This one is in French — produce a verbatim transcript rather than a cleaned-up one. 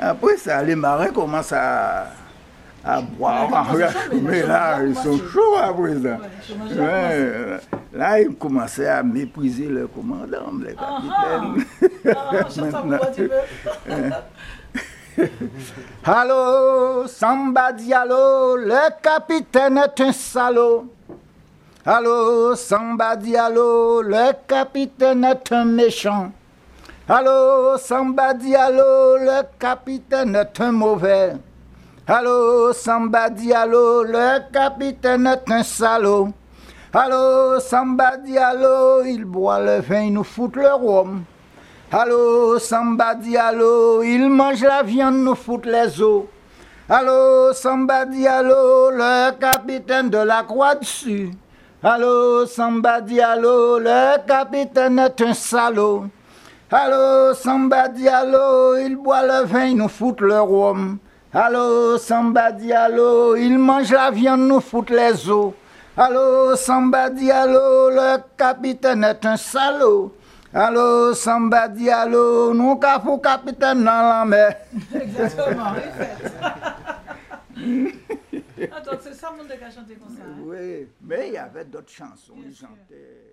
Après ça, les marins commencent à, à boire. Mais là, ils sont chauds après ça. Ouais, là, ils commençaient à mépriser le commandant, les capitaines. Allô, Samba Diallo, le capitaine est un salaud. Allô, Samba Diallo, le capitaine est un méchant. Allô, Samba Diallo, le capitaine est un mauvais. Allô, Samba Diallo, le capitaine est un salaud. Allô, Samba Diallo, il boit le vin, il nous fout le rhum. Allô, Samba Diallo, il mange la viande, nous fout les os. Allô, Samba Diallo, le capitaine de la Croix-Dessus. Allô, Samba Diallo, le capitaine est un salaud. Allô, Samba Diallo, il boit le vin, il nous fout le rhum. Allô, Samba Diallo, il mange la viande, nous fout les os. Allô, Samba Diallo, le capitaine est un salaud. Allô, Samba Diallo, nous cafou capitaine dans la mer. Exactement, oui, fait. Attends, c'est ça, mon dégât chanter comme ça. Hein? Oui, mais il y avait d'autres chansons, ils chantaient.